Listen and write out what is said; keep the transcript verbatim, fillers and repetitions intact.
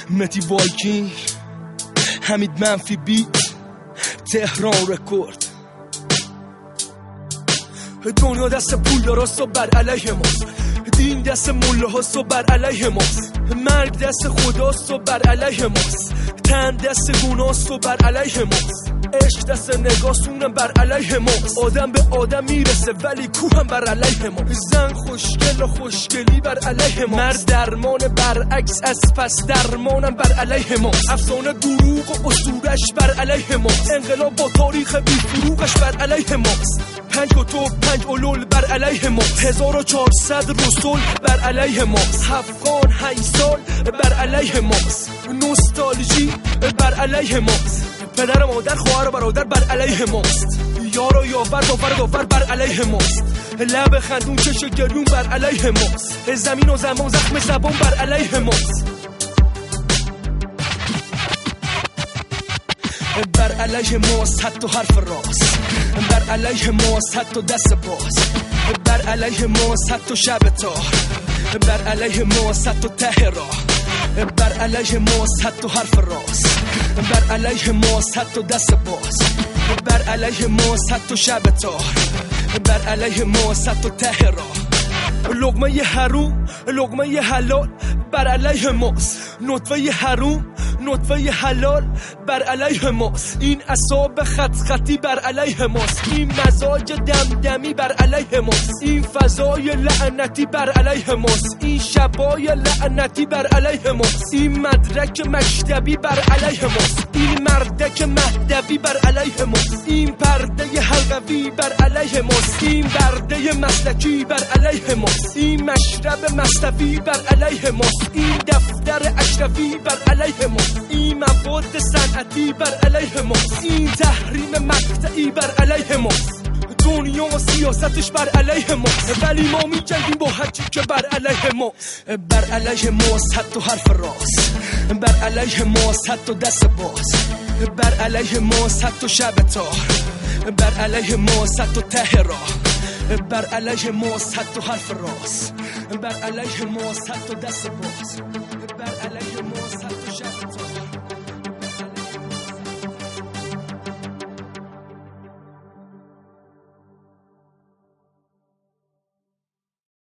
متی وایکینگ، حمید منفی بیت، تهران رکورد. دنیا دست پول داراست و بر علیه ماست، دین دست موله هاست و بر علیه ماست، مرگ دست خداست و بر علیه ماست، تن دست گناست و بر علیه ماست، عشق دست نگاستونم بر علیه ماست. آدم به آدم میرسه ولی کوهم بر علیه ما، زن خوشگل و خوشگلی بر علیه ما، مرد درمان برعکس از پس درمانم بر علیه ما، افسانه دروغ و اسطورش بر علیه ما، انقلاب با تاریخ بی فروغش بر علیه ماست، پنج کتب پنج علول بر علیه ما، هزار و چهارصد رسول بر علیه ماست، افغان هشت سال بر علیه ماست، نوستالژی بر علیه ماست، پدر مادر خواهر و برادر بر علیه ماست، یار و یاور داور داور بر علیه ماست، لب خندون چش گلون بر علیه ماست، زمین و زمان زخم زبان بر علیه ماست، بر علیه ماست حتی حرف راست، بر علیه ماست حتی دست باز، بر علیه ماست حتی شب تار، بر علیه ماست حتی ته راه، بر علیه ماست حتی حرف راست، بر علیه ماست حتی دست باز، بر علیه ماست حتی شب تار، بر علیه ماست حتی ته راه، لقمه ی حروم لقمه ی حلال بر علیه ماست، نطفه ی حروم نطفه ی حلال بر علیه ماست، این اعصاب خط خطی بر علیه ماست، این مزاج دمدمی بر علیه ماست، این فضای لعنتی بر علیه ماست، این شبای لعنتی بر علیه ماست، این مدرک مکتبی بر علیه ماست، این مردک مهدوی بر علیه ماست، این پرده حلقوی بر علیه ماست، این برده مسلکی بر علیه ماست، این مشرب مصطفی بر علیه ماست، این دفتر اشرفی بر علیه ماست، این مواد صنعتی بر علیه ماست، این تحریم مقطعی بر علیه ماست، دنیا و سیاستش بر علیه ماست، ولی ما می جنگیم با هرچی که بر علیه ماست، بر علیه ماست حتی حرف راست، بر علیه ماست حتی دست باز، بر علیه ماست حتی شب تار، بر علیه ماست حتی ته راه، بر علیه ماست حتی حرف راست، بر علیه ماست حتی دست باز.